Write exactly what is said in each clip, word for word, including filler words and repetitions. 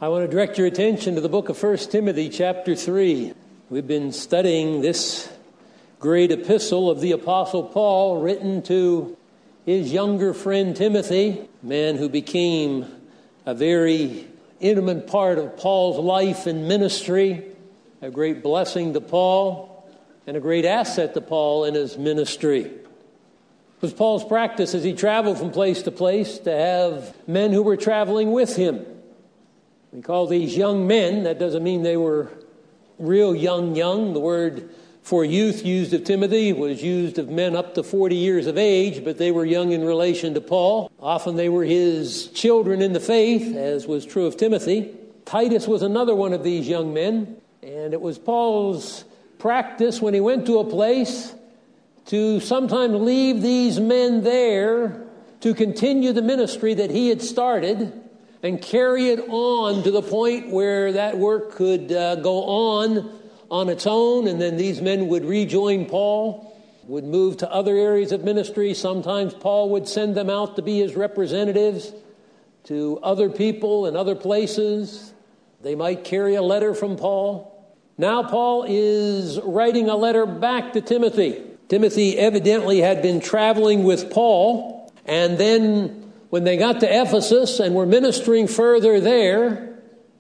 I want to direct your attention to the book of First Timothy chapter three. We've been studying this great epistle of the Apostle Paul written to his younger friend Timothy, a man who became a very intimate part of Paul's life and ministry, a great blessing to Paul, and a great asset to Paul in his ministry. It was Paul's practice as he traveled from place to place to have men who were traveling with him. We call these young men. That doesn't mean they were real young, young. The word for youth used of Timothy was used of men up to forty years of age, but they were young in relation to Paul. Often they were his children in the faith, as was true of Timothy. Titus was another one of these young men, and it was Paul's practice when he went to a place to sometimes leave these men there to continue the ministry that he had started and carry it on to the point where that work could uh, go on on its own, and then these men would rejoin Paul, would move to other areas of ministry. Sometimes Paul would send them out to be his representatives to other people in other places. They might carry a letter from Paul. Now Paul is writing a letter back to Timothy. Timothy evidently had been traveling with Paul, and then when they got to Ephesus and were ministering further there,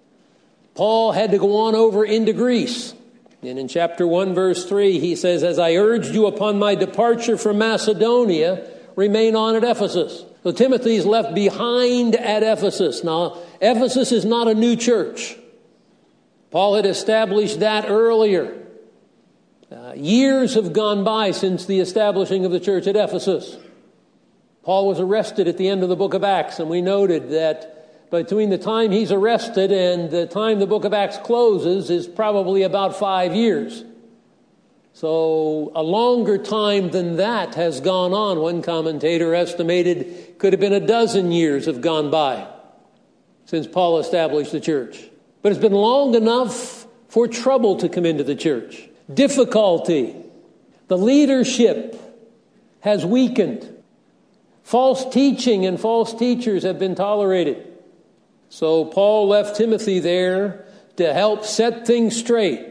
Paul had to go on over into Greece. And in chapter one, verse three, he says, "As I urged you upon my departure from Macedonia, remain on at Ephesus." So Timothy's left behind at Ephesus. Now, Ephesus is not a new church. Paul had established that earlier. Uh, years have gone by since the establishing of the church at Ephesus. Paul was arrested at the end of the book of Acts, and we noted that between the time he's arrested and the time the book of Acts closes is probably about five years. So a longer time than that has gone on. One commentator estimated could have been a dozen years have gone by since Paul established the church. But it's been long enough for trouble to come into the church. Difficulty. The leadership has weakened. False teaching and false teachers have been tolerated. So Paul left Timothy there to help set things straight.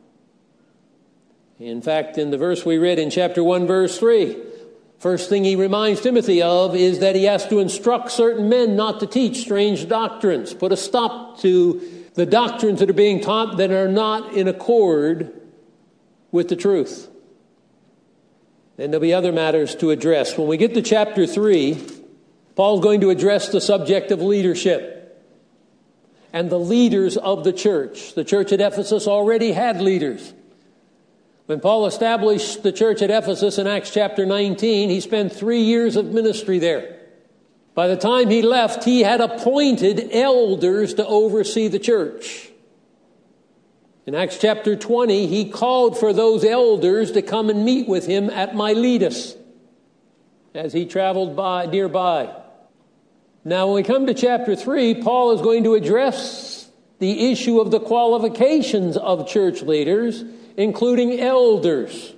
In fact, in the verse we read in chapter one, verse three, first thing he reminds Timothy of is that he has to instruct certain men not to teach strange doctrines. Put a stop to the doctrines that are being taught that are not in accord with the truth. And there'll be other matters to address. When we get to chapter three, Paul's going to address the subject of leadership and the leaders of the church. The church at Ephesus already had leaders. When Paul established the church at Ephesus in Acts chapter nineteen, he spent three years of ministry there. By the time he left, he had appointed elders to oversee the church. In Acts chapter twenty, he called for those elders to come and meet with him at Miletus as he traveled by nearby. Now, when we come to chapter three, Paul is going to address the issue of the qualifications of church leaders, including elders.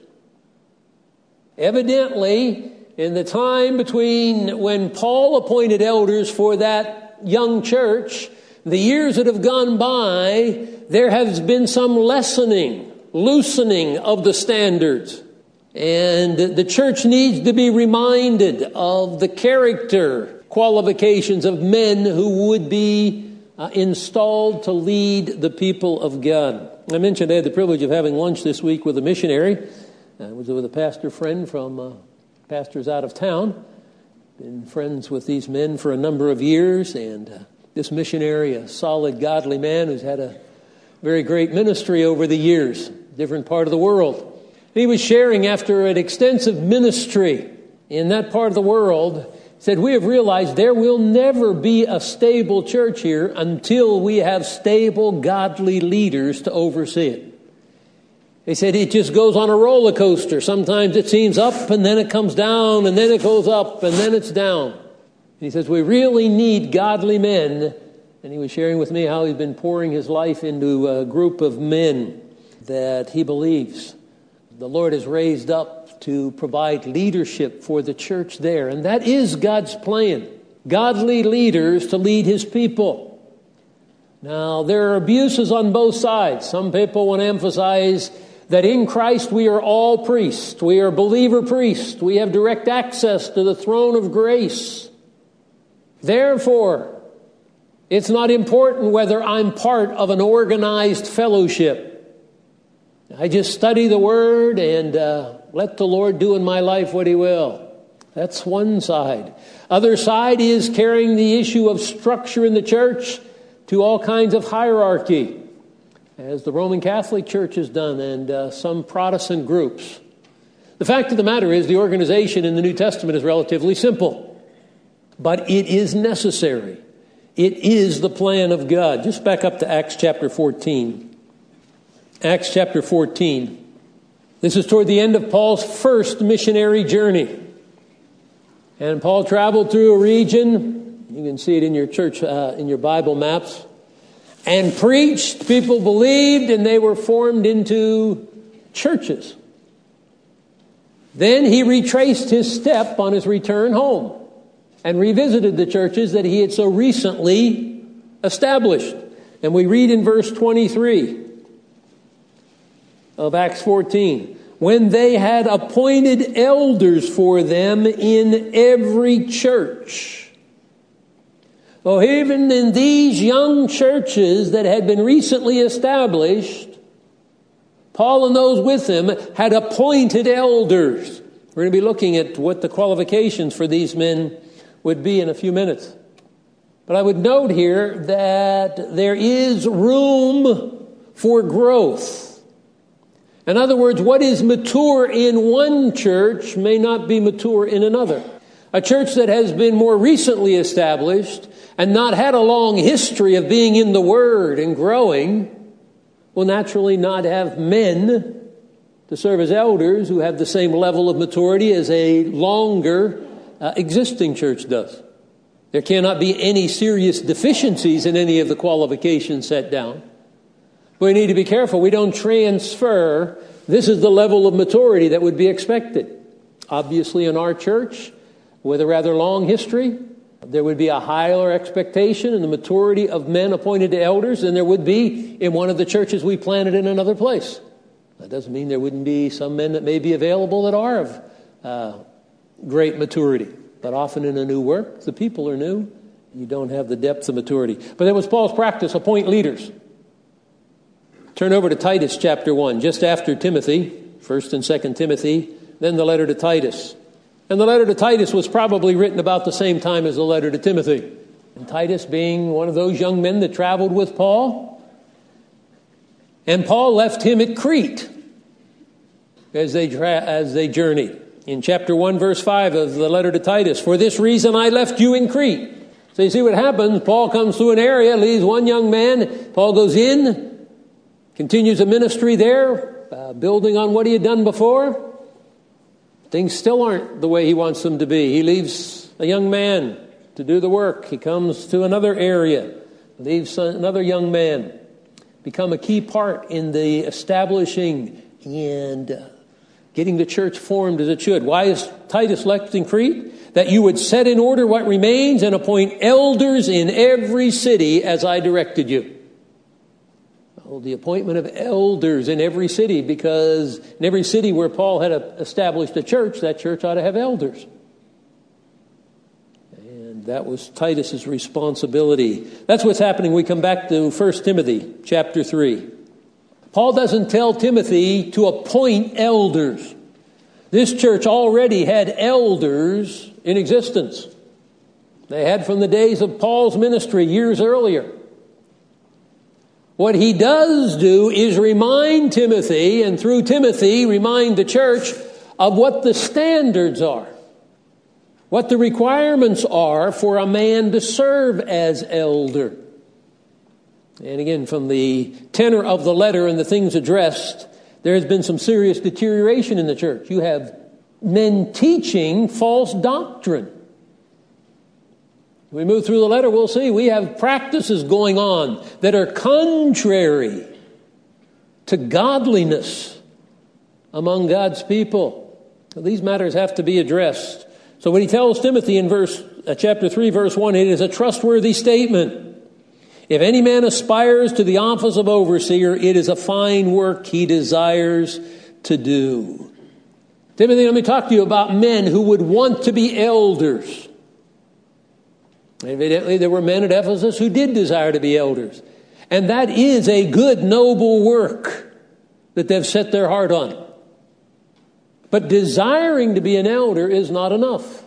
Evidently, in the time between when Paul appointed elders for that young church, the years that have gone by, there has been some lessening, loosening of the standards. And the church needs to be reminded of the character qualifications of men who would be uh, installed to lead the people of God. I mentioned I had the privilege of having lunch this week with a missionary. I was with a pastor friend from uh, pastors out of town. Been friends with these men for a number of years, and uh, this missionary, a solid, godly man who's had a very great ministry over the years, different part of the world. He was sharing after an extensive ministry in that part of the world, said, "We have realized there will never be a stable church here until we have stable, godly leaders to oversee it." He said it just goes on a roller coaster. Sometimes it seems up and then it comes down and then it goes up and then it's down. And he says, we really need godly men. And he was sharing with me how he's been pouring his life into a group of men that he believes the Lord has raised up to provide leadership for the church there. And that is God's plan. Godly leaders to lead his people. Now, there are abuses on both sides. Some people want to emphasize that in Christ we are all priests. We are believer priests. We have direct access to the throne of grace. Therefore, it's not important whether I'm part of an organized fellowship. I just study the Word and uh, let the Lord do in my life what He will. That's one side. Other side is carrying the issue of structure in the church to all kinds of hierarchy, as the Roman Catholic Church has done and uh, some Protestant groups. The fact of the matter is the organization in the New Testament is relatively simple, but it is necessary. It is the plan of God. Just back up to Acts chapter fourteen. Acts chapter fourteen. This is toward the end of Paul's first missionary journey. And Paul traveled through a region, you can see it in your church, uh, in your Bible maps, and preached. People believed, and they were formed into churches. Then he retraced his step on his return home and revisited the churches that he had so recently established. And we read in verse twenty-three of Acts fourteen, when they had appointed elders for them in every church. So even in these young churches that had been recently established, Paul and those with him had appointed elders. We're going to be looking at what the qualifications for these men would be in a few minutes. But I would note here that there is room for growth. In other words, what is mature in one church may not be mature in another. A church that has been more recently established and not had a long history of being in the Word and growing will naturally not have men to serve as elders who have the same level of maturity as a longer uh, existing church does. There cannot be any serious deficiencies in any of the qualifications set down. We need to be careful. We don't transfer, this is the level of maturity that would be expected. Obviously, in our church, with a rather long history, there would be a higher expectation in the maturity of men appointed to elders than there would be in one of the churches we planted in another place. That doesn't mean there wouldn't be some men that may be available that are of uh, great maturity. But often in a new work, the people are new. You don't have the depth of maturity. But that was Paul's practice, appoint leaders. Turn over to Titus chapter one, just after Timothy, First and Second Timothy, then the letter to Titus. And the letter to Titus was probably written about the same time as the letter to Timothy. And Titus being one of those young men that traveled with Paul. And Paul left him at Crete as they tra- as they journeyed. In chapter one, verse five of the letter to Titus, for this reason I left you in Crete. So you see what happens. Paul comes through an area, leaves one young man. Paul goes in, continues a ministry there, uh, building on what he had done before. Things still aren't the way he wants them to be. He leaves a young man to do the work. He comes to another area, leaves another young man. Become a key part in the establishing and uh, getting the church formed as it should. Why is Titus left in Crete? That you would set in order what remains and appoint elders in every city as I directed you. The appointment of elders in every city, because in every city where Paul had established a church, that church ought to have elders. And that was Titus's responsibility. That's what's happening. We come back to First Timothy chapter three. Paul doesn't tell Timothy to appoint elders. This church already had elders in existence. They had from the days of Paul's ministry years earlier. What he does do is remind Timothy, and through Timothy, remind the church of what the standards are, what the requirements are for a man to serve as elder. And again, from the tenor of the letter and the things addressed, there has been some serious deterioration in the church. You have men teaching false doctrine. We move through the letter, we'll see we have practices going on that are contrary to godliness among God's people. So these matters have to be addressed. So when he tells Timothy in verse uh, chapter three, verse one, it is a trustworthy statement. If any man aspires to the office of overseer, it is a fine work he desires to do. Timothy, let me talk to you about men who would want to be elders. Evidently, there were men at Ephesus who did desire to be elders. And that is a good, noble work that they've set their heart on. But desiring to be an elder is not enough.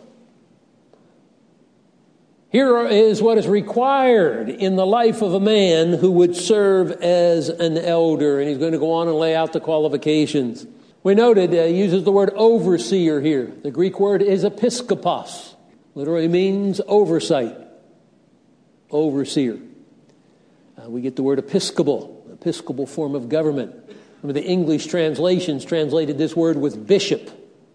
Here is what is required in the life of a man who would serve as an elder. And he's going to go on and lay out the qualifications. We noted uh, he uses the word overseer here. The Greek word is episkopos. Literally means oversight. Overseer. Uh, we get the word episcopal, episcopal form of government. Remember, the English translations translated this word with bishop.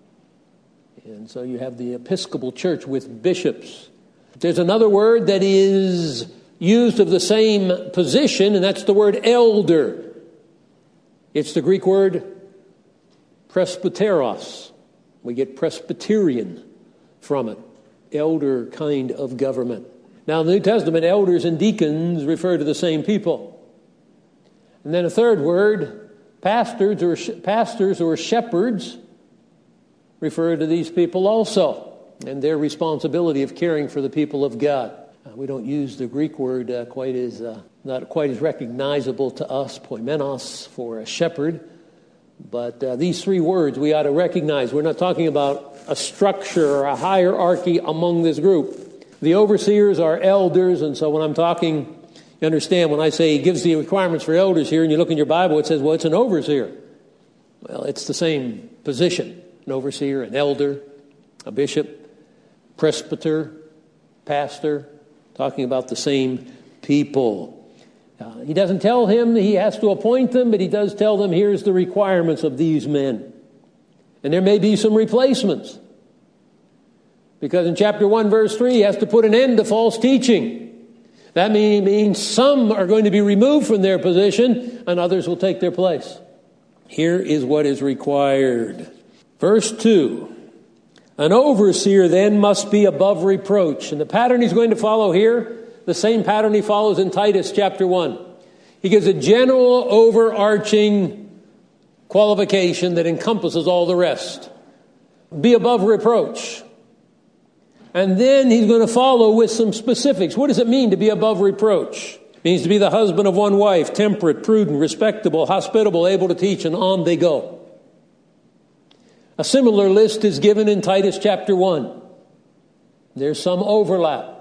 And so you have the Episcopal Church with bishops. There's another word that is used of the same position, and that's the word elder. It's the Greek word presbyteros. We get Presbyterian from it. Elder kind of government. Now, in the New Testament, elders and deacons refer to the same people. And then a third word, pastors or sh- pastors or shepherds, refer to these people also, and their responsibility of caring for the people of God. Uh, we don't use the Greek word uh, quite as uh, not quite as recognizable to us, poimenos, for a shepherd. But uh, these three words we ought to recognize. We're not talking about a structure or a hierarchy among this group. The overseers are elders, and so when I'm talking, you understand, when I say he gives the requirements for elders here, and you look in your Bible, it says, well, it's an overseer. Well, it's the same position. An overseer, an elder, a bishop, presbyter, pastor, talking about the same people. Uh, he doesn't tell him that he has to appoint them, but he does tell them, here's the requirements of these men. And there may be some replacements. Because in chapter one, verse three, he has to put an end to false teaching. That means some are going to be removed from their position and others will take their place. Here is what is required. Verse two, an overseer then must be above reproach. And the pattern he's going to follow here, the same pattern he follows in Titus chapter one. He gives a general overarching qualification that encompasses all the rest. Be above reproach. And then he's going to follow with some specifics. What does it mean to be above reproach? It means to be the husband of one wife, temperate, prudent, respectable, hospitable, able to teach, and on they go. A similar list is given in Titus chapter one. There's some overlap.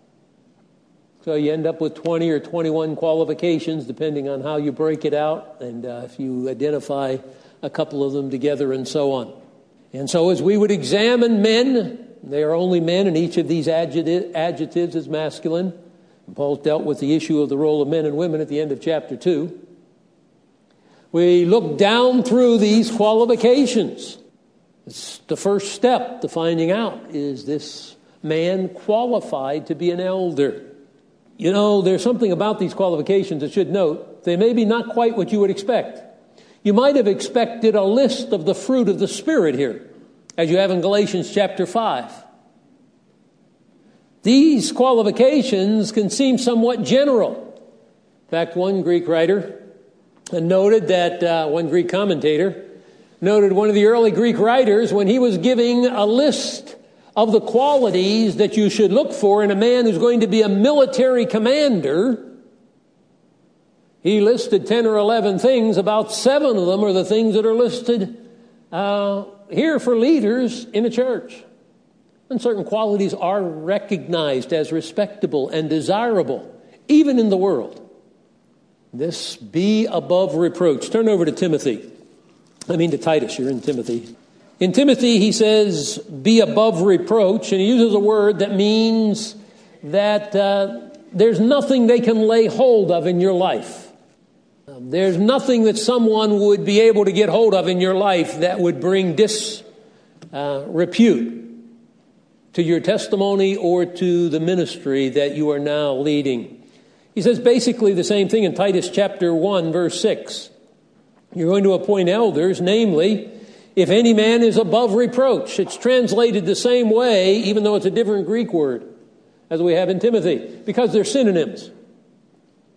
So you end up with twenty or twenty-one qualifications, depending on how you break it out, and uh, if you identify a couple of them together and so on. And so as we would examine men, they are only men, and each of these adjectives is masculine. Paul dealt with the issue of the role of men and women at the end of chapter two. We look down through these qualifications. It's the first step to finding out, is this man qualified to be an elder? You know, there's something about these qualifications that should note. They may be not quite what you would expect. You might have expected a list of the fruit of the Spirit here, as you have in Galatians chapter five. These qualifications can seem somewhat general. In fact, one Greek writer noted that, uh, one Greek commentator, noted one of the early Greek writers, when he was giving a list of the qualities that you should look for in a man who's going to be a military commander, he listed ten or eleven things. About seven of them are the things that are listed uh, here for leaders in a church. And certain qualities are recognized as respectable and desirable, even in the world. This be above reproach. Turn over to Timothy. I mean to Titus. You're in Timothy. In Timothy, he says, be above reproach. And he uses a word that means that uh, there's nothing they can lay hold of in your life. There's nothing that someone would be able to get hold of in your life that would bring disrepute uh, to your testimony or to the ministry that you are now leading. He says basically the same thing in Titus chapter one, verse six. You're going to appoint elders, namely, if any man is above reproach. It's translated the same way, even though it's a different Greek word, as we have in Timothy, because they're synonyms.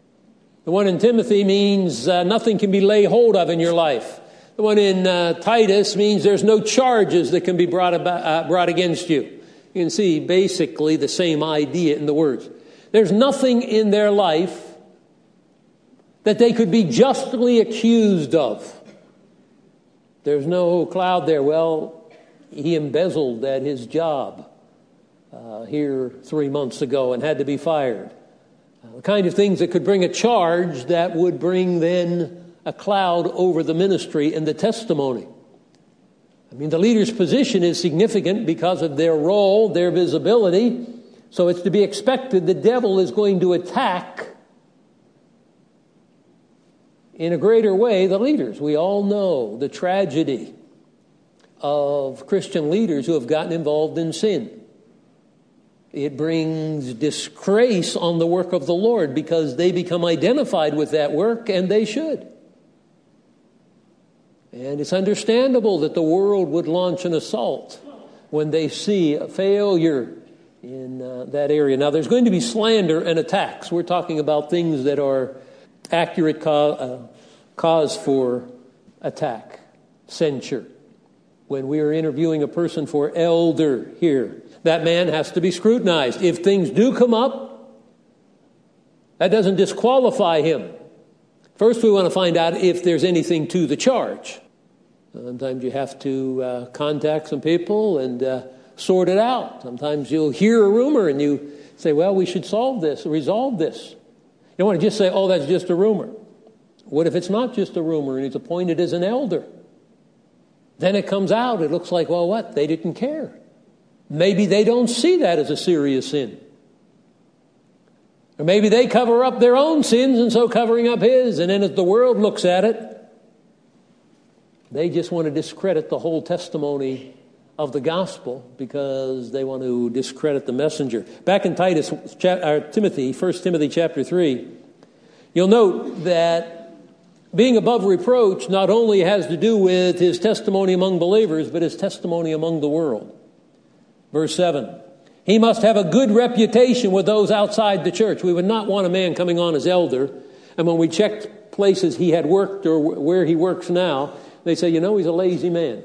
The one in Timothy means uh, nothing can be laid hold of in your life. The one in uh, Titus means there's no charges that can be brought about, uh, brought against you. You can see basically the same idea in the words. There's nothing in their life that they could be justly accused of. There's no cloud there. Well, he embezzled at his job uh, here three months ago and had to be fired. Uh, the kind of things that could bring a charge that would bring then a cloud over the ministry and the testimony. I mean, the leader's position is significant because of their role, their visibility. So it's to be expected the devil is going to attack in a greater way the leaders. We all know the tragedy of Christian leaders who have gotten involved in sin. It brings disgrace on the work of the Lord because they become identified with that work, and they should. And it's understandable that the world would launch an assault when they see a failure in uh, that area. Now, there's going to be slander and attacks. We're talking about things that are accurate co- uh, cause for attack, censure. When we are interviewing a person for elder here, that man has to be scrutinized. If things do come up, that doesn't disqualify him. First, we want to find out if there's anything to the charge. Sometimes you have to uh, contact some people and uh, sort it out. Sometimes you'll hear a rumor and you say, well, we should solve this, resolve this. You don't want to just say, oh, that's just a rumor. What if it's not just a rumor and he's appointed as an elder? Then it comes out, it looks like, well, what? They didn't care. Maybe they don't see that as a serious sin. Or maybe they cover up their own sins and so covering up his. And then as the world looks at it, they just want to discredit the whole testimony of the gospel because they want to discredit the messenger. Back in Titus, or Timothy, First Timothy chapter three, you'll note that being above reproach not only has to do with his testimony among believers, but his testimony among the world. Verse seven, he must have a good reputation with those outside the church. We would not want a man coming on as elder, and when we checked places he had worked or where he works now, they say, you know, he's a lazy man.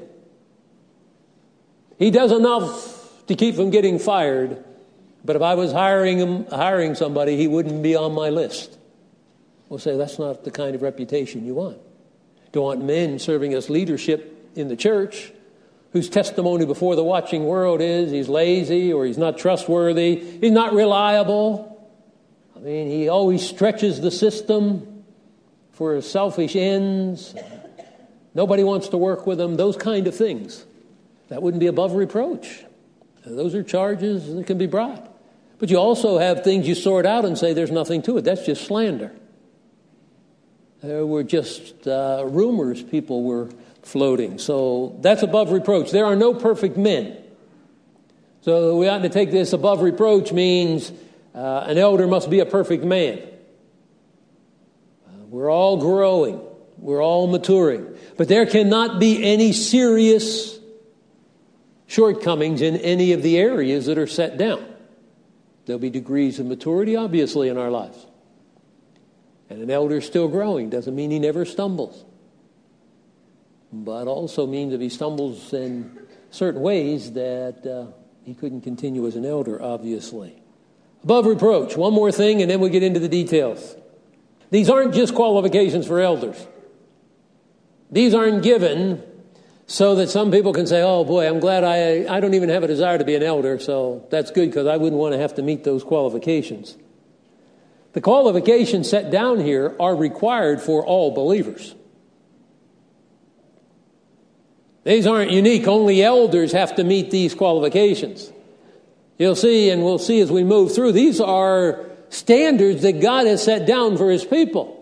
He does enough to keep from getting fired, but if I was hiring him, hiring somebody, he wouldn't be on my list. We'll say that's not the kind of reputation you want. Don't want men serving as leadership in the church whose testimony before the watching world is he's lazy or he's not trustworthy, he's not reliable. I mean, he always stretches the system for selfish ends. Nobody wants to work with him, those kind of things. That wouldn't be above reproach. Those are charges that can be brought. But you also have things you sort out and say there's nothing to it. That's just slander. There were just uh, rumors people were floating. So that's above reproach. There are no perfect men. So we ought to take this above reproach means uh, an elder must be a perfect man. Uh, we're all growing. We're all maturing. But there cannot be any serious shortcomings in any of the areas that are set down. There'll be degrees of maturity, obviously, in our lives. And an elder is still growing. Doesn't mean he never stumbles. But also means if he stumbles in certain ways that uh, he couldn't continue as an elder, obviously. Above reproach. One more thing, and then we'll get into the details. These aren't just qualifications for elders. These aren't given so that some people can say, oh boy, I'm glad I, I don't even have a desire to be an elder, so that's good because I wouldn't want to have to meet those qualifications. The qualifications set down here are required for all believers. These aren't unique. Only elders have to meet these qualifications. You'll see, and we'll see as we move through, these are standards that God has set down for his people.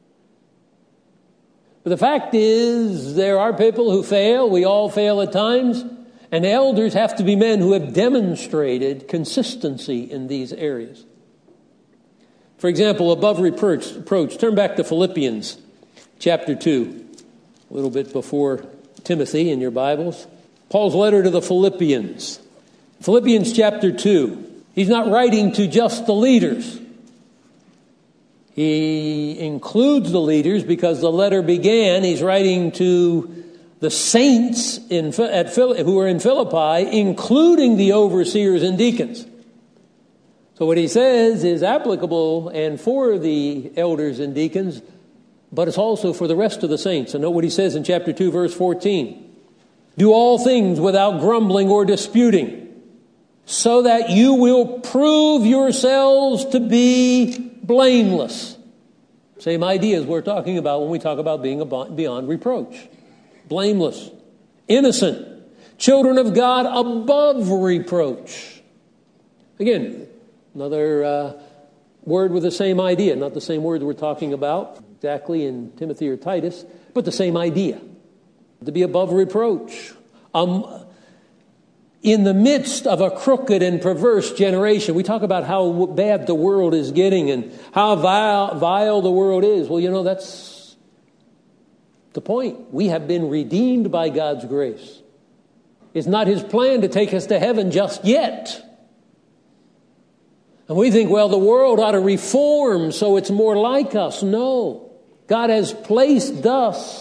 But the fact is, there are people who fail. We all fail at times. And elders have to be men who have demonstrated consistency in these areas. For example, above reproach, reproach. Turn back to Philippians chapter two, a little bit before Timothy in your Bibles. Paul's letter to the Philippians. Philippians chapter two. He's not writing to just the leaders. He includes the leaders because the letter began, he's writing to the saints in, at, who are in Philippi, including the overseers and deacons. So what he says is applicable and for the elders and deacons, but it's also for the rest of the saints. And note what he says in chapter two, verse fourteen. Do all things without grumbling or disputing, so that you will prove yourselves to be blameless. Same ideas we're talking about when we talk about being beyond reproach. Blameless, innocent, children of God above reproach. Again, another uh, word with the same idea. Not the same word we're talking about exactly in Timothy or Titus, but the same idea. To be above reproach. Um, in the midst of a crooked and perverse generation, we talk about how bad the world is getting and how vile, vile the world is. Well, you know, that's the point. We have been redeemed by God's grace. It's not his plan to take us to heaven just yet. And we think, well, the world ought to reform so it's more like us. No. God has placed us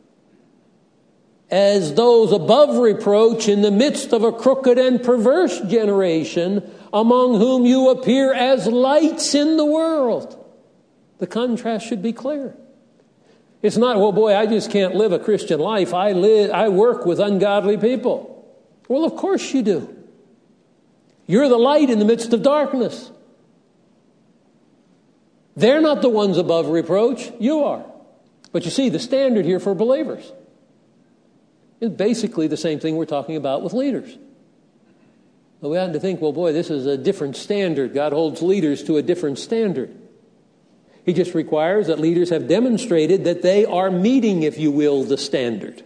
as those above reproach in the midst of a crooked and perverse generation, among whom you appear as lights in the world. The contrast should be clear. It's not, well, boy, I just can't live a Christian life. I live, I work with ungodly people. Well, of course you do. You're the light in the midst of darkness. They're not the ones above reproach. You are. But you see, the standard here for believers is basically the same thing we're talking about with leaders. But we ought to think, well, boy, this is a different standard. God holds leaders to a different standard. He just requires that leaders have demonstrated that they are meeting, if you will, the standard.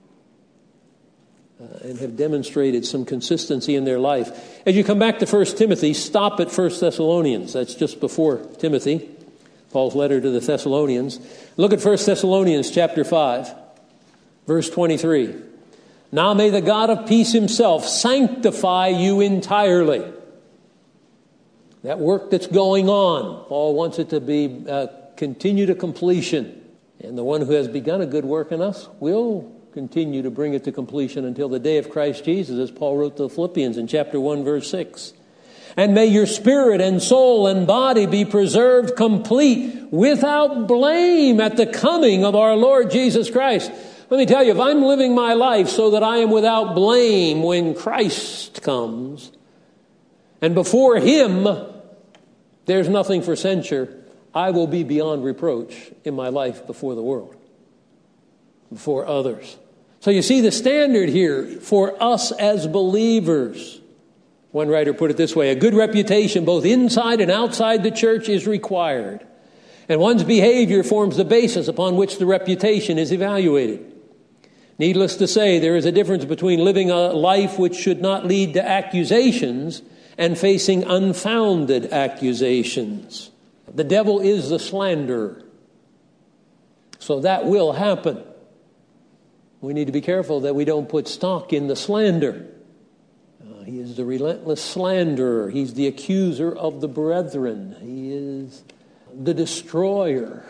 Uh, and have demonstrated some consistency in their life. As you come back to First Timothy, stop at First Thessalonians. That's just before Timothy, Paul's letter to the Thessalonians. Look at First Thessalonians chapter five. Verse twenty-three, now may the God of peace himself sanctify you entirely. That work that's going on, Paul wants it to be uh, continue to completion. And the one who has begun a good work in us will continue to bring it to completion until the day of Christ Jesus, as Paul wrote to the Philippians in chapter one, verse six. And may your spirit and soul and body be preserved complete without blame at the coming of our Lord Jesus Christ. Let me tell you, if I'm living my life so that I am without blame when Christ comes, and before him there's nothing for censure, I will be beyond reproach in my life before the world, before others. So you see the standard here for us as believers. One writer put it this way, a good reputation both inside and outside the church is required. And one's behavior forms the basis upon which the reputation is evaluated. Needless to say, there is a difference between living a life which should not lead to accusations and facing unfounded accusations. The devil is the slanderer. So that will happen. We need to be careful that we don't put stock in the slander. Uh, he is the relentless slanderer. He's the accuser of the brethren. He is the destroyer.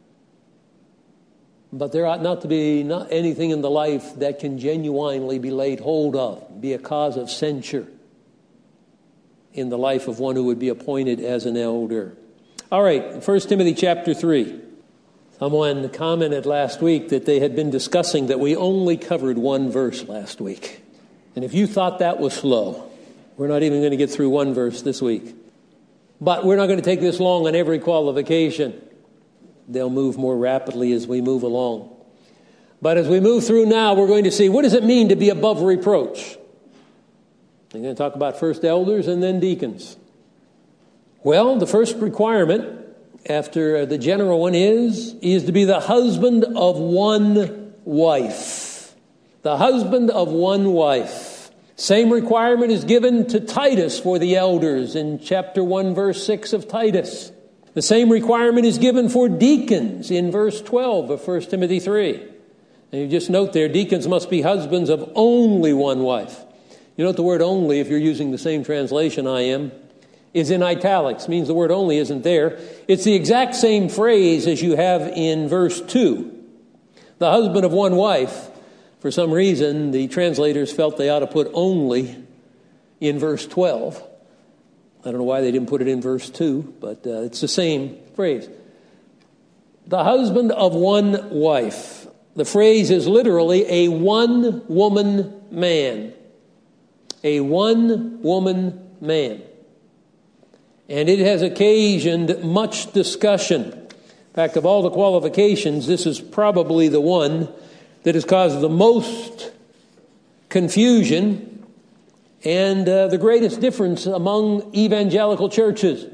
But there ought not to be not anything in the life that can genuinely be laid hold of, be a cause of censure in the life of one who would be appointed as an elder. All right, First Timothy chapter three. Someone commented last week that they had been discussing that we only covered one verse last week. And if you thought that was slow, we're not even going to get through one verse this week. But we're not going to take this long on every qualification. They'll move more rapidly as we move along. But as we move through now, we're going to see, what does it mean to be above reproach? I'm going to talk about first elders and then deacons. Well, the first requirement after the general one is, is to be the husband of one wife. The husband of one wife. Same requirement is given to Titus for the elders in chapter one, verse six of Titus. The same requirement is given for deacons in verse twelve of First Timothy three. And you just note there, deacons must be husbands of only one wife. You note the word only, if you're using the same translation I am. is in italics, means the word only isn't there. It's the exact same phrase as you have in verse two. The husband of one wife. For some reason, the translators felt they ought to put only in verse twelve. I don't know why they didn't put it in verse two, but uh, it's the same phrase. The husband of one wife. The phrase is literally a one-woman man. A one-woman man. And it has occasioned much discussion. In fact, of all the qualifications, this is probably the one that has caused the most confusion and uh, the greatest difference among evangelical churches.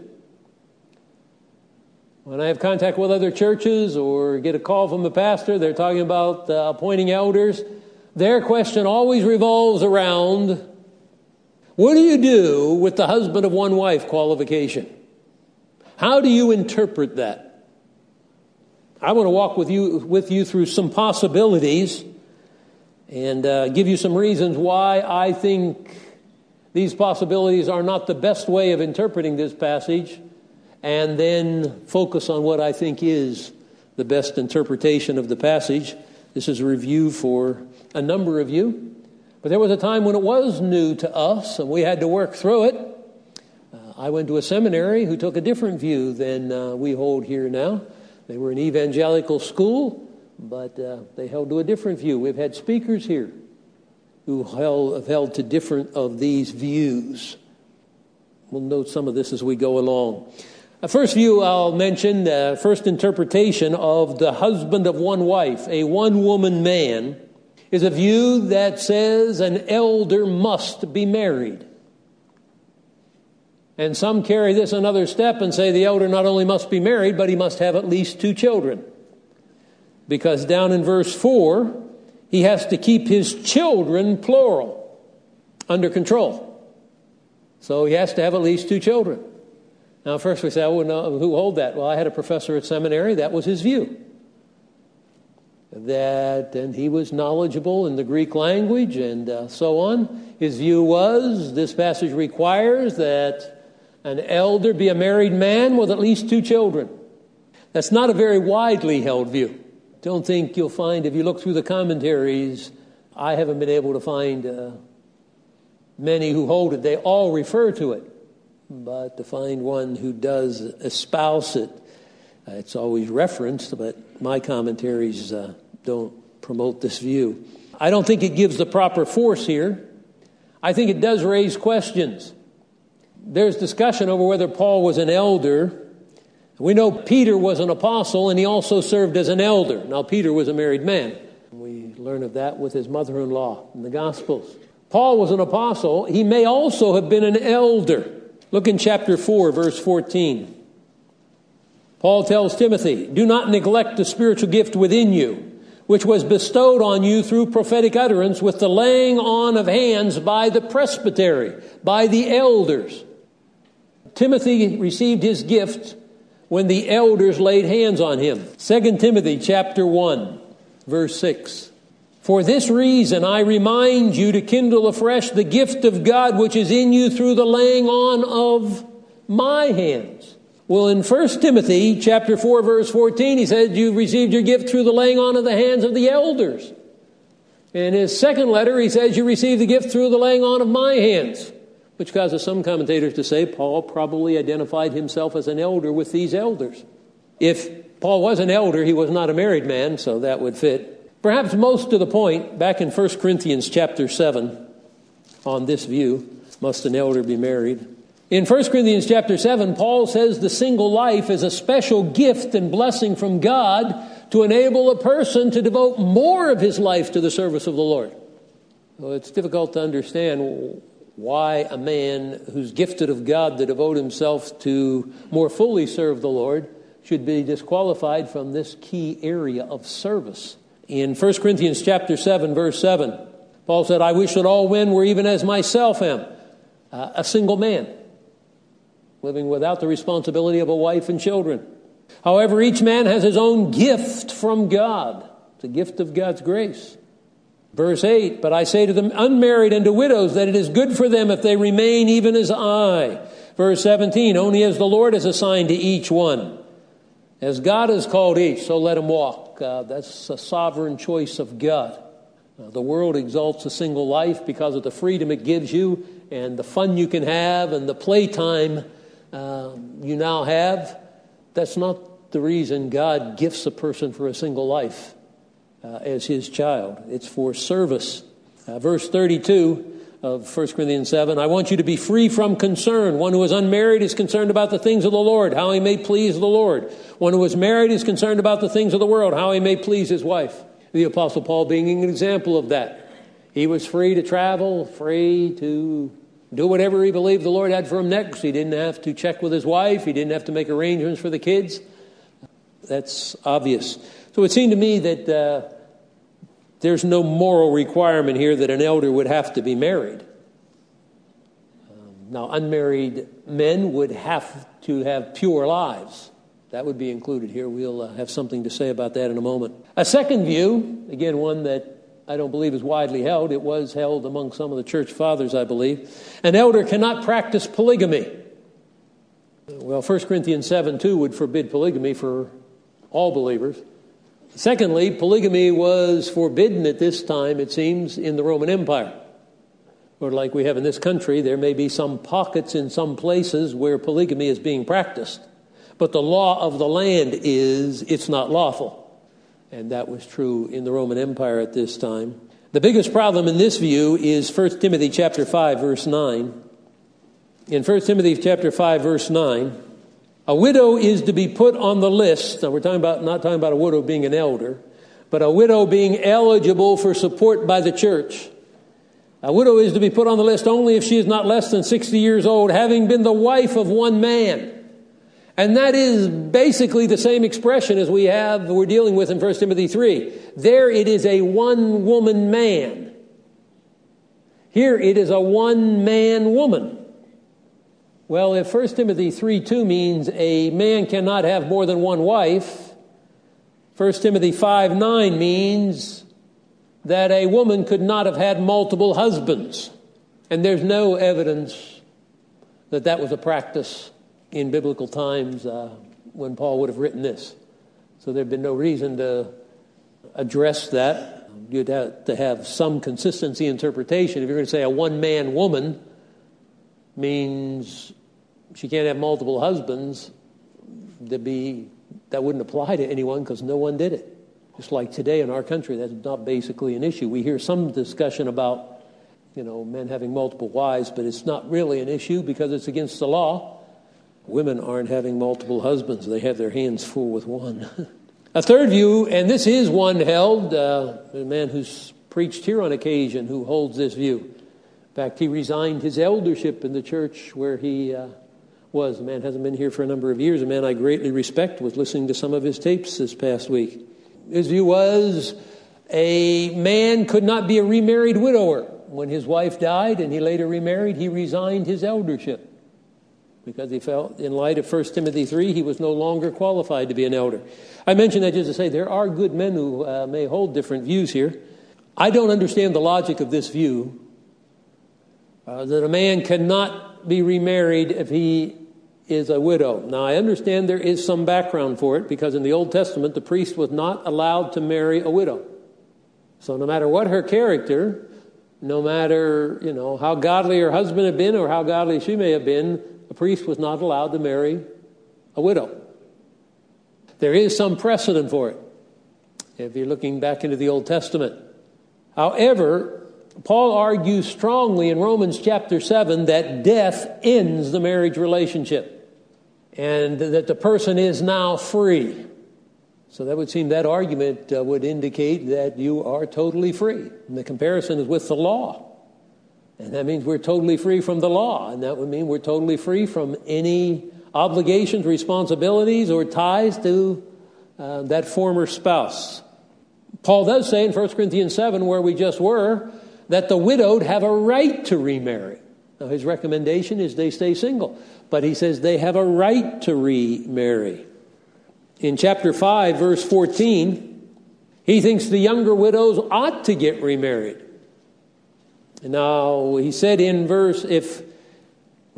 When I have contact with other churches or get a call from the pastor, they're talking about uh, appointing elders. Their question always revolves around, what do you do with the husband of one wife qualification? How do you interpret that? I want to walk with you with you through some possibilities and uh, give you some reasons why I think these possibilities are not the best way of interpreting this passage, and then focus on what I think is the best interpretation of the passage. This is a review for a number of you. But there was a time when it was new to us, and we had to work through it. Uh, I went to a seminary who took a different view than uh, we hold here now. They were an evangelical school, but uh, they held to a different view. We've had speakers here who held, have held to different of these views. We'll note some of this as we go along. The first view I'll mention, the first interpretation of the husband of one wife, a one-woman man, is a view that says an elder must be married. And some carry this another step and say the elder not only must be married, but he must have at least two children. Because down in verse four, he has to keep his children, plural, under control. So he has to have at least two children. Now, first we say, oh, no, who hold that? Well, I had a professor at seminary. That was his view. That, and he was knowledgeable in the Greek language and uh, so on. His view was this passage requires that an elder be a married man with at least two children. That's not a very widely held view. Don't think you'll find, if you look through the commentaries, I haven't been able to find uh, many who hold it. They all refer to it. But to find one who does espouse it, uh, it's always referenced, but my commentaries uh, don't promote this view. I don't think it gives the proper force here. I think it does raise questions. There's discussion over whether Paul was an elder. We know Peter was an apostle, and he also served as an elder. Now, Peter was a married man. We learn of that with his mother-in-law in the Gospels. Paul was an apostle. He may also have been an elder. Look in chapter four, verse fourteen. Paul tells Timothy, do not neglect the spiritual gift within you, which was bestowed on you through prophetic utterance with the laying on of hands by the presbytery, by the elders. Timothy received his gift when the elders laid hands on him. Second Timothy chapter one, verse six. For this reason, I remind you to kindle afresh the gift of God which is in you through the laying on of my hands. Well, in First Timothy chapter four, verse fourteen, he said, you received your gift through the laying on of the hands of the elders. In his second letter, he says, you received the gift through the laying on of my hands, which causes some commentators to say Paul probably identified himself as an elder with these elders. If Paul was an elder, he was not a married man, so that would fit. Perhaps most to the point, back in First Corinthians chapter seven, on this view, must an elder be married? In First Corinthians chapter seven, Paul says the single life is a special gift and blessing from God to enable a person to devote more of his life to the service of the Lord. Well, it's difficult to understand why a man who's gifted of God to devote himself to more fully serve the Lord should be disqualified from this key area of service. In First Corinthians chapter seven, verse seven, Paul said, I wish that all men were even as myself am, uh, a single man, living without the responsibility of a wife and children. However, each man has his own gift from God. It's a gift of God's grace. Verse eight, but I say to them unmarried and to widows that it is good for them if they remain even as I. Verse seventeen, only as the Lord has assigned to each one. As God has called each, so let him walk. Uh, that's a sovereign choice of God. Uh, the world exalts a single life because of the freedom it gives you and the fun you can have and the playtime uh, you now have. That's not the reason God gifts a person for a single life uh, as his child. It's for service. Uh, verse thirty-two of First Corinthians seven, I want you to be free from concern. One who is unmarried is concerned about the things of the Lord, how he may please the Lord. One who is married is concerned about the things of the world, how he may please his wife. The Apostle Paul being an example of that. He was free to travel, free to do whatever he believed the Lord had for him next. He didn't have to check with his wife. He didn't have to make arrangements for the kids. That's obvious. So it seemed to me that uh, there's no moral requirement here that an elder would have to be married. Um, now, unmarried men would have to have pure lives. That would be included here. We'll uh, have something to say about that in a moment. A second view, again, one that I don't believe is widely held. It was held among some of the church fathers, I believe. An elder cannot practice polygamy. Well, First Corinthians seven two would forbid polygamy for all believers. Secondly, polygamy was forbidden at this time, it seems, in the Roman Empire. Or like we have in this country, there may be some pockets in some places where polygamy is being practiced. But the law of the land is it's not lawful. And that was true in the Roman Empire at this time. The biggest problem in this view is First Timothy chapter five, verse nine. In First Timothy chapter five, verse nine, a widow is to be put on the list. Now, we're talking about not talking about a widow being an elder, but a widow being eligible for support by the church. A widow is to be put on the list only if she is not less than sixty years old, having been the wife of one man. And that is basically the same expression as we have, we're dealing with in First Timothy three. There it is a one-woman man. Here it is a one-man woman. Well, if First Timothy three two means a man cannot have more than one wife, First Timothy five nine means that a woman could not have had multiple husbands. And there's no evidence that that was a practice in biblical times uh, when Paul would have written this. So there'd been no reason to address that. You'd have to have some consistency interpretation. If you're going to say a one-man woman means she can't have multiple husbands, there'd be, that wouldn't apply to anyone because no one did it. Just like today in our country, that's not basically an issue. We hear some discussion about, you know, men having multiple wives, but it's not really an issue because it's against the law. Women aren't having multiple husbands. They have their hands full with one. A third view, and this is one held, uh, a man who's preached here on occasion who holds this view. In fact, he resigned his eldership in the church where he uh, was. The man hasn't been here for a number of years. A man I greatly respect, was listening to some of his tapes this past week. His view was a man could not be a remarried widower. When his wife died and he later remarried, he resigned his eldership because he felt, in light of First Timothy three, he was no longer qualified to be an elder. I mention that just to say there are good men who uh, may hold different views here. I don't understand the logic of this view, uh, that a man cannot be remarried if he is a widow. Now, I understand there is some background for it because in the Old Testament, the priest was not allowed to marry a widow. So no matter what her character, no matter, you know, how godly her husband had been or how godly she may have been, a priest was not allowed to marry a widow. There is some precedent for it if you're looking back into the Old Testament. However, Paul argues strongly in Romans chapter seven that death ends the marriage relationship and that the person is now free. So that would seem that argument uh, would indicate that you are totally free. And the comparison is with the law. And that means we're totally free from the law. And that would mean we're totally free from any obligations, responsibilities, or ties to uh, that former spouse. Paul does say in First Corinthians seven, where we just were, that the widowed have a right to remarry. Now, his recommendation is they stay single. But he says they have a right to remarry. In chapter five, verse fourteen, he thinks the younger widows ought to get remarried. Now, he said in verse, if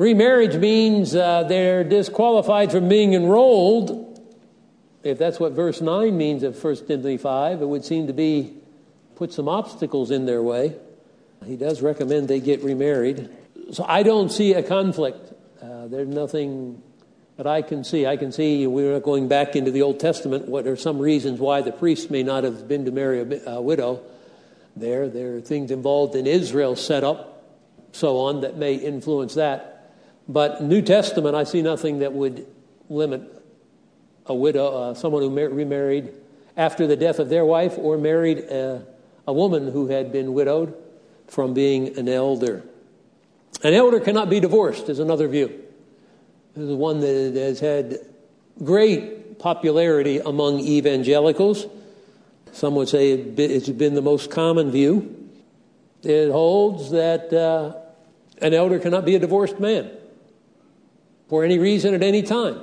Remarriage means uh, they're disqualified from being enrolled. If that's what verse nine means of First Timothy five, it would seem to be put some obstacles in their way. He does recommend they get remarried. So I don't see a conflict. Uh, there's nothing that I can see. I can see, we're not going back into the Old Testament, what are some reasons why the priest may not have been to marry a, a widow. There, there are things involved in Israel's setup, so on, that may influence that. But New Testament, I see nothing that would limit a widow, uh, someone who mar- remarried after the death of their wife, or married a, a woman who had been widowed, from being an elder. An elder cannot be divorced is another view. This is one that has had great popularity among evangelicals. Some would say it's been the most common view. It holds that uh, an elder cannot be a divorced man for any reason at any time.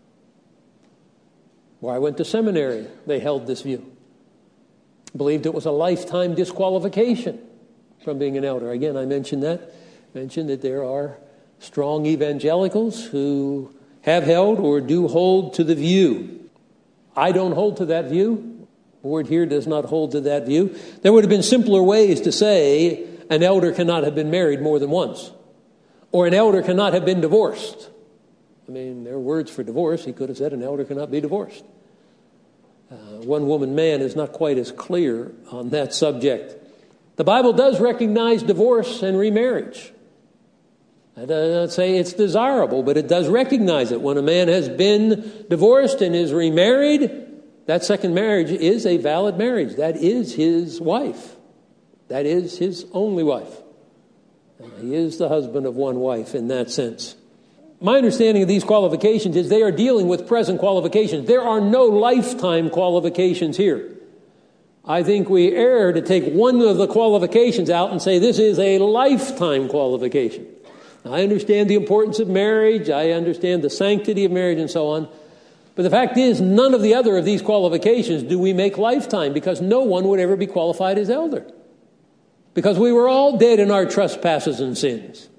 Where I went to seminary, they held this view. Believed it was a lifetime disqualification from being an elder. Again, I mentioned that. Mentioned that there are strong evangelicals who have held or do hold to the view. I don't hold to that view. The word here does not hold to that view. There would have been simpler ways to say an elder cannot have been married more than once, or an elder cannot have been divorced. I mean, there are words for divorce. He could have said an elder cannot be divorced. Uh, one woman man is not quite as clear on that subject. The Bible does recognize divorce and remarriage. I don't say it's desirable, but it does recognize it. When a man has been divorced and is remarried, that second marriage is a valid marriage. That is his wife. That is his only wife. He is the husband of one wife in that sense. My understanding of these qualifications is they are dealing with present qualifications. There are no lifetime qualifications here. I think we err to take one of the qualifications out and say this is a lifetime qualification. I understand the importance of marriage. I understand the sanctity of marriage and so on. But the fact is, none of the other of these qualifications do we make lifetime, because no one would ever be qualified as elder. Because we were all dead in our trespasses and sins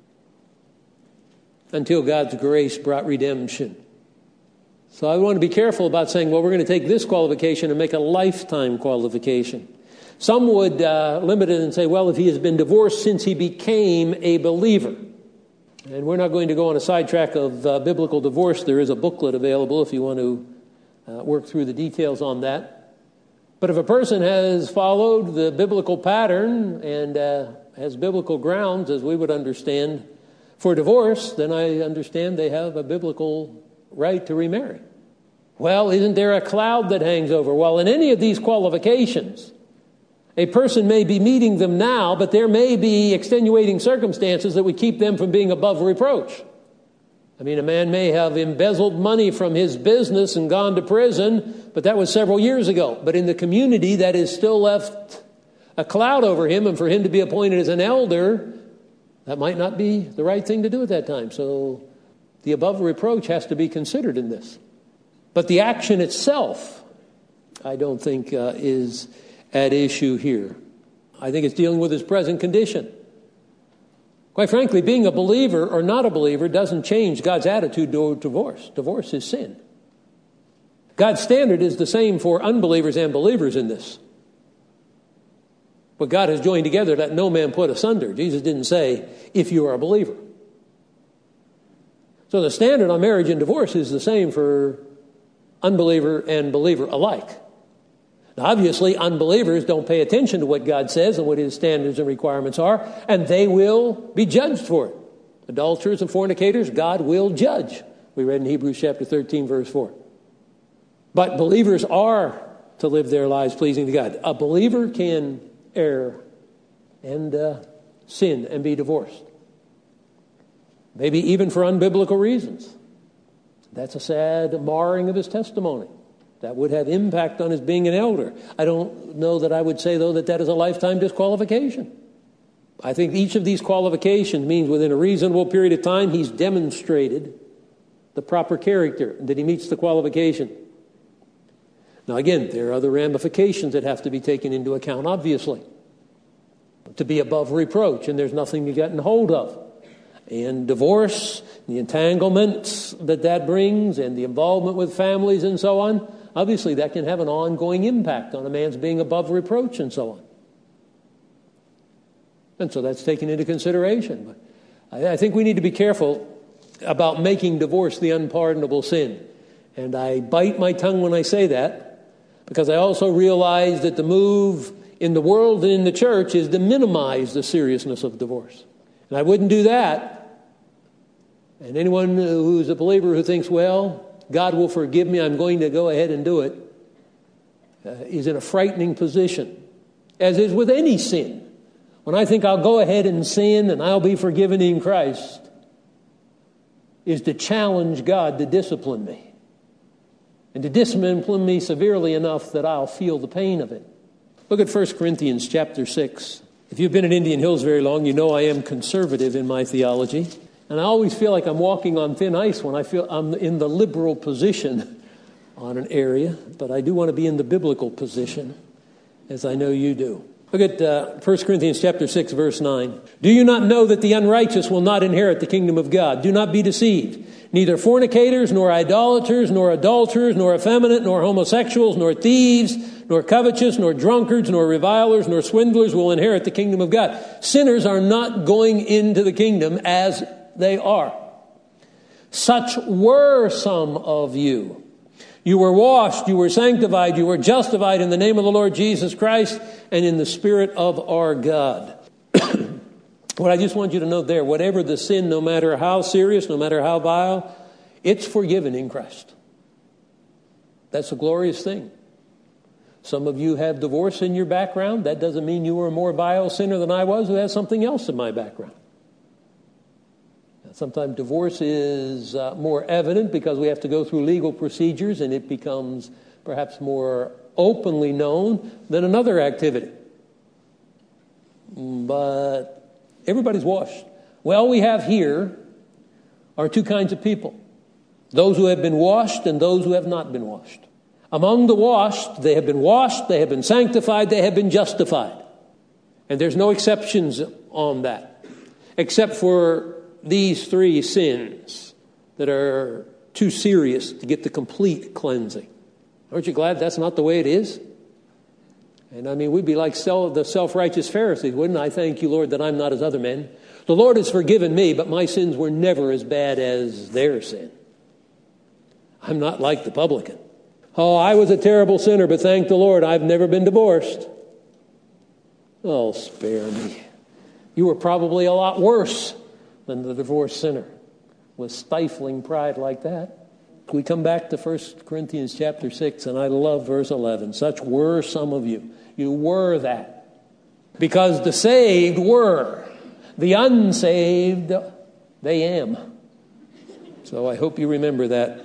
until God's grace brought redemption. So I want to be careful about saying, well, we're going to take this qualification and make a lifetime qualification. Some would uh, limit it and say, well, if he has been divorced since he became a believer. And we're not going to go on a sidetrack of uh, biblical divorce. There is a booklet available if you want to uh, work through the details on that. But if a person has followed the biblical pattern and uh, has biblical grounds, as we would understand, for divorce, then I understand they have a biblical right to remarry. Well, isn't there a cloud that hangs over? Well, in any of these qualifications, a person may be meeting them now, but there may be extenuating circumstances that would keep them from being above reproach. I mean, a man may have embezzled money from his business and gone to prison, but that was several years ago. But in the community, that is still left a cloud over him, and for him to be appointed as an elder, that might not be the right thing to do at that time. So the above reproach has to be considered in this. But the action itself, I don't think uh, is at issue here. I think it's dealing with his present condition. Quite frankly, being a believer or not a believer doesn't change God's attitude toward divorce. Divorce is sin. God's standard is the same for unbelievers and believers in this. What God has joined together, let no man put asunder. Jesus didn't say, if you are a believer. So the standard on marriage and divorce is the same for unbeliever and believer alike. Now, obviously, unbelievers don't pay attention to what God says and what his standards and requirements are, and they will be judged for it. Adulterers and fornicators, God will judge. We read in Hebrews chapter thirteen, verse four. But believers are to live their lives pleasing to God. A believer can err and uh, sin and be divorced. Maybe even for unbiblical reasons. That's a sad marring of his testimony. That would have impact on his being an elder. I don't know that I would say, though, that that is a lifetime disqualification. I think each of these qualifications means within a reasonable period of time, he's demonstrated the proper character, that he meets the qualification. Now, again, there are other ramifications that have to be taken into account, obviously. To be above reproach, and there's nothing to get in hold of. and divorce, the entanglements that that brings, and the involvement with families and so on, obviously that can have an ongoing impact on a man's being above reproach and so on. And so that's taken into consideration. But I, I think we need to be careful about making divorce the unpardonable sin. And I bite my tongue when I say that, because I also realize that the move in the world and in the church is to minimize the seriousness of divorce. And I wouldn't do that. And anyone who's a believer who thinks, well, God will forgive me, I'm going to go ahead and do it, uh, is in a frightening position, as is with any sin. When I think I'll go ahead and sin and I'll be forgiven in Christ, is to challenge God to discipline me, and to discipline me severely enough that I'll feel the pain of it. Look at First Corinthians chapter six. If you've been at Indian Hills very long, you know I am conservative in my theology. And I always feel like I'm walking on thin ice when I feel I'm in the liberal position on an area. But I do want to be in the biblical position, as I know you do. Look at uh, First Corinthians chapter six, verse nine. Do you not know that the unrighteous will not inherit the kingdom of God? Do not be deceived. Neither fornicators, nor idolaters, nor adulterers, nor effeminate, nor homosexuals, nor thieves, nor covetous, nor drunkards, nor revilers, nor swindlers will inherit the kingdom of God. Sinners are not going into the kingdom as they are. Such were some of you. You were washed, you were sanctified, you were justified in the name of the Lord Jesus Christ and in the Spirit of our God. What I just want you to know there, whatever the sin, no matter how serious, no matter how vile, it's forgiven in Christ. That's a glorious thing. Some of you have divorce in your background. That doesn't mean you were a more vile sinner than I was who has something else in my background. Sometimes divorce is uh, more evident because we have to go through legal procedures and it becomes perhaps more openly known than another activity. But everybody's washed. Well, we have here are two kinds of people. Those who have been washed and those who have not been washed. Among the washed, they have been washed, they have been sanctified, they have been justified. And there's no exceptions on that, except for these three sins that are too serious to get the complete cleansing. Aren't you glad that's not the way it is? And I mean, we'd be like the self-righteous Pharisees, wouldn't I? Thank you, Lord, that I'm not as other men. The Lord has forgiven me, but my sins were never as bad as their sin. I'm not like the publican. Oh, I was a terrible sinner, but thank the Lord, I've never been divorced. Oh, spare me. You were probably a lot worse than the divorced sinner with stifling pride like that. We come back to First Corinthians chapter six, and I love verse eleven. Such were some of you. You were that. Because the saved were. The unsaved, they am. So I hope you remember that.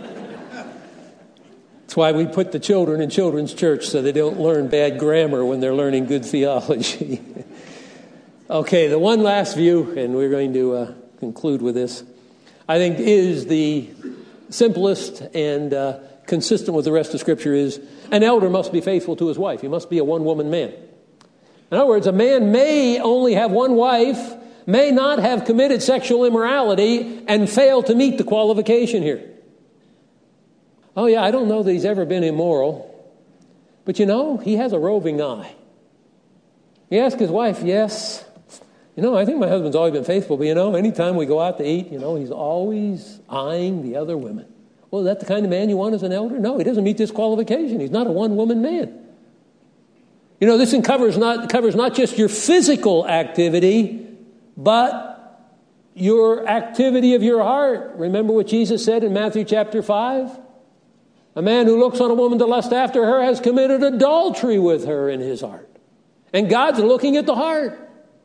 That's why we put the children in children's church, so they don't learn bad grammar when they're learning good theology. Okay, the one last view, and we're going to uh, conclude with this, I think is the simplest and uh, consistent with the rest of Scripture, is an elder must be faithful to his wife. He must be a one-woman man. In other words, a man may only have one wife, may not have committed sexual immorality, and fail to meet the qualification here. Oh yeah, I don't know that he's ever been immoral, but you know, he has a roving eye. He asked his wife, yes, you know, I think my husband's always been faithful, but you know, anytime we go out to eat, you know, he's always eyeing the other women. Well, is that the kind of man you want as an elder? No, he doesn't meet this qualification. He's not a one-woman man. You know, this covers not, covers not just your physical activity, but your activity of your heart. Remember what Jesus said in Matthew chapter five? A man who looks on a woman to lust after her has committed adultery with her in his heart. And God's looking at the heart.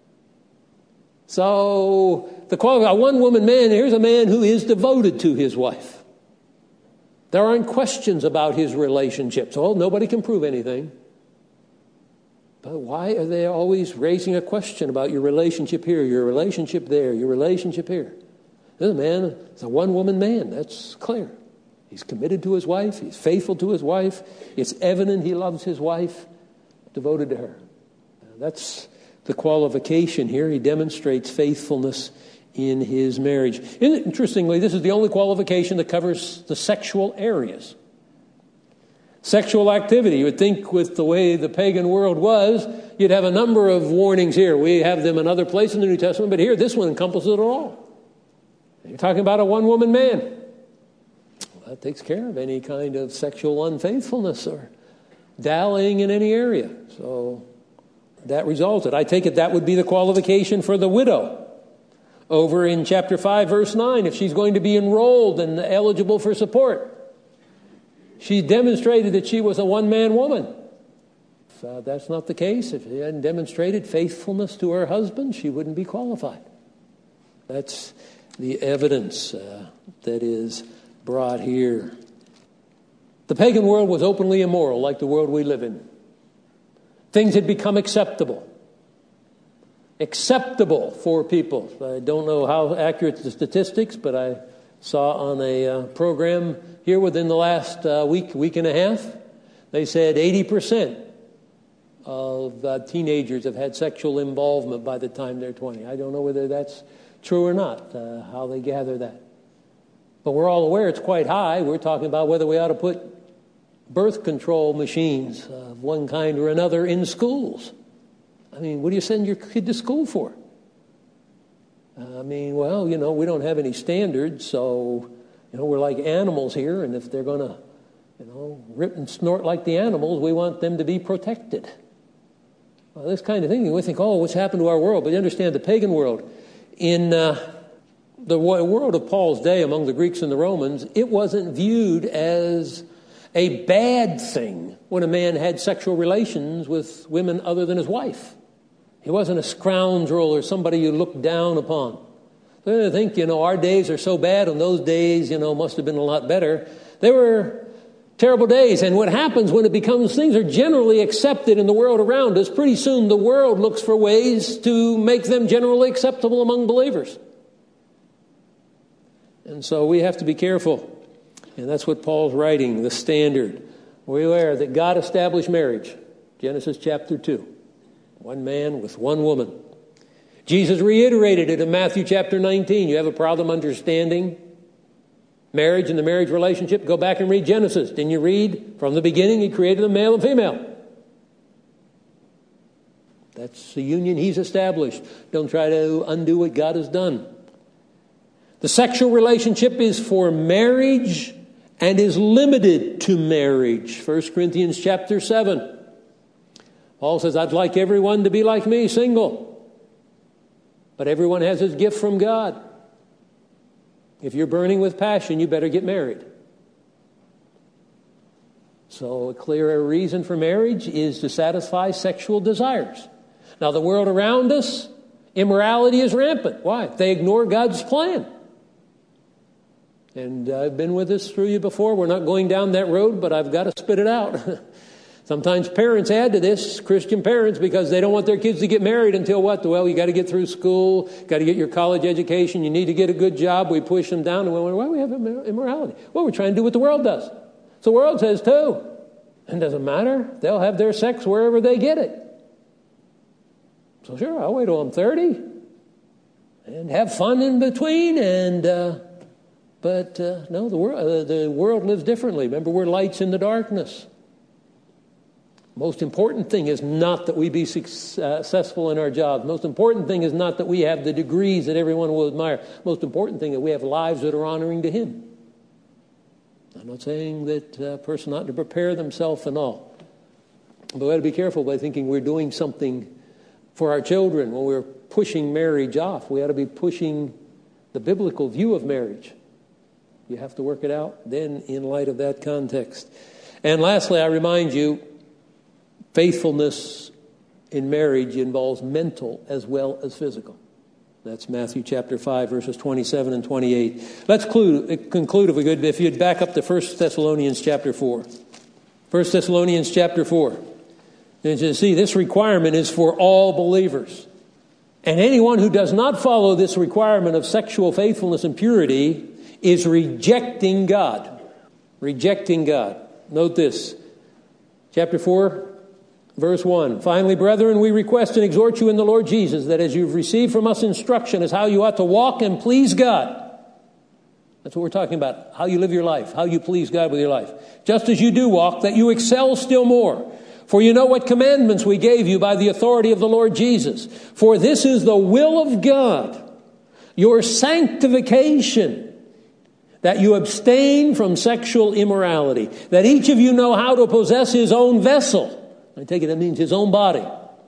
So, the quality of a one-woman man, here's a man who is devoted to his wife. There aren't questions about his relationships. Oh, nobody can prove anything. But why are they always raising a question about your relationship here, your relationship there, your relationship here? This man is a one-woman man. That's clear. He's committed to his wife. He's faithful to his wife. It's evident he loves his wife, devoted to her. That's the qualification here. He demonstrates faithfulness in his marriage. Interestingly, this is the only qualification that covers the sexual areas. Sexual activity. You would think with the way the pagan world was, you'd have a number of warnings here. We have them in other places in the New Testament, but here, this one encompasses it all. You're talking about a one-woman man. Well, that takes care of any kind of sexual unfaithfulness or dallying in any area. So that resulted. I take it that would be the qualification for the widow. Over in chapter five, verse nine, if she's going to be enrolled and eligible for support, she demonstrated that she was a one-man woman. If uh, that's not the case, if she hadn't demonstrated faithfulness to her husband, she wouldn't be qualified. That's the evidence uh, that is brought here. The pagan world was openly immoral, like the world we live in. Things had become acceptable. Acceptable for people. I don't know how accurate the statistics, but I saw on a uh, program here within the last uh, week, week and a half, they said eighty percent of uh, teenagers have had sexual involvement by the time they're twenty. I don't know whether that's true or not, uh, how they gather that. But we're all aware it's quite high. We're talking about whether we ought to put birth control machines of one kind or another in schools. I mean, what do you send your kid to school for? I mean, well, you know, we don't have any standards, so, you know, we're like animals here, and if they're going to, you know, rip and snort like the animals, we want them to be protected. Well, this kind of thing, we think, oh, what's happened to our world? But you understand, the pagan world, in uh, the world of Paul's day among the Greeks and the Romans, it wasn't viewed as a bad thing when a man had sexual relations with women other than his wife. He wasn't a scoundrel or somebody you looked down upon. I think, you know, our days are so bad, and those days, you know, must have been a lot better. They were terrible days. And what happens when it becomes, things are generally accepted in the world around us, pretty soon the world looks for ways to make them generally acceptable among believers. And so we have to be careful. And that's what Paul's writing, the standard. We're aware that God established marriage. Genesis chapter two. One man with one woman. Jesus reiterated it in Matthew chapter nineteen. You have a problem understanding marriage and the marriage relationship? Go back and read Genesis. Didn't you read? From the beginning, he created a male and female. That's the union he's established. Don't try to undo what God has done. The sexual relationship is for marriage and is limited to marriage. First Corinthians chapter seven. Paul says, I'd like everyone to be like me, single. But everyone has his gift from God. If you're burning with passion, you better get married. So a clear reason for marriage is to satisfy sexual desires. Now, the world around us, immorality is rampant. Why? They ignore God's plan. And I've been with this through you before. We're not going down that road, but I've got to spit it out. Sometimes parents add to this, Christian parents, because they don't want their kids to get married until what? Well, you got to get through school, got to get your college education, you need to get a good job. We push them down and we wonder, why do we have immorality? Well, we're trying to do what the world does. So the world says too. And it doesn't matter. They'll have their sex wherever they get it. So sure, I'll wait till I'm thirty and have fun in between. And uh, But uh, no, the world, uh, the world lives differently. Remember, we're lights in the darkness. Most important thing is not that we be successful in our jobs. Most important thing is not that we have the degrees that everyone will admire. Most important thing is that we have lives that are honoring to Him. I'm not saying that a person ought to prepare themselves and all. But we have to be careful by thinking we're doing something for our children when we're pushing marriage off. We ought to be pushing the biblical view of marriage. You have to work it out then in light of that context. And lastly, I remind you, faithfulness in marriage involves mental as well as physical. That's Matthew chapter five, verses twenty-seven and twenty-eight. Let's conclude, if we could, if you'd back up to First Thessalonians chapter four. First Thessalonians chapter four. And you see, this requirement is for all believers. And anyone who does not follow this requirement of sexual faithfulness and purity is rejecting God. Rejecting God. Note this. Chapter four, Verse one, finally, brethren, we request and exhort you in the Lord Jesus that as you've received from us instruction as how you ought to walk and please God. That's what we're talking about, how you live your life, how you please God with your life. Just as you do walk, that you excel still more. For you know what commandments we gave you by the authority of the Lord Jesus. For this is the will of God, your sanctification, that you abstain from sexual immorality, that each of you know how to possess his own vessel. I take it that means his own body.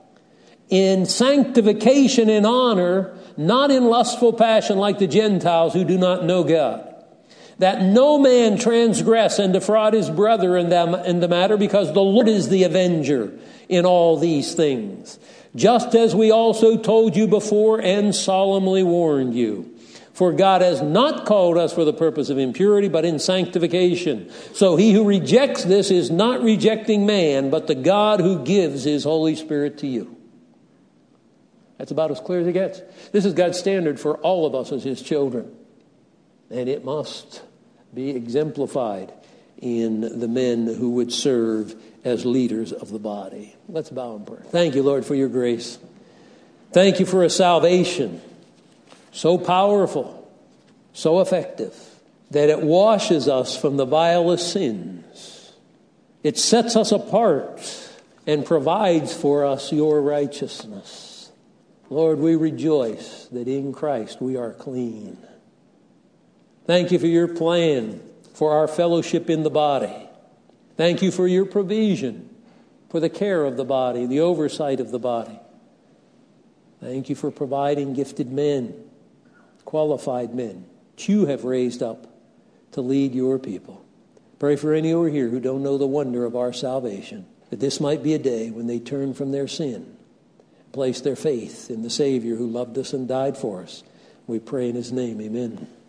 In sanctification and honor, not in lustful passion like the Gentiles who do not know God. That no man transgress and defraud his brother in the, in the matter, because the Lord is the avenger in all these things. Just as we also told you before and solemnly warned you. For God has not called us for the purpose of impurity, but in sanctification. So he who rejects this is not rejecting man, but the God who gives his Holy Spirit to you. That's about as clear as it gets. This is God's standard for all of us as his children. And it must be exemplified in the men who would serve as leaders of the body. Let's bow in prayer. Thank you, Lord, for your grace. Thank you for a salvation so powerful, so effective, that it washes us from the vilest sins. It sets us apart and provides for us your righteousness. Lord, we rejoice that in Christ we are clean. Thank you for your plan for our fellowship in the body. Thank you for your provision for the care of the body, the oversight of the body. Thank you for providing gifted men, qualified men that you have raised up to lead your people. Pray for any over here who don't know the wonder of our salvation, that this might be a day when they turn from their sin, place their faith in the Savior who loved us and died for us. We pray in his name, amen.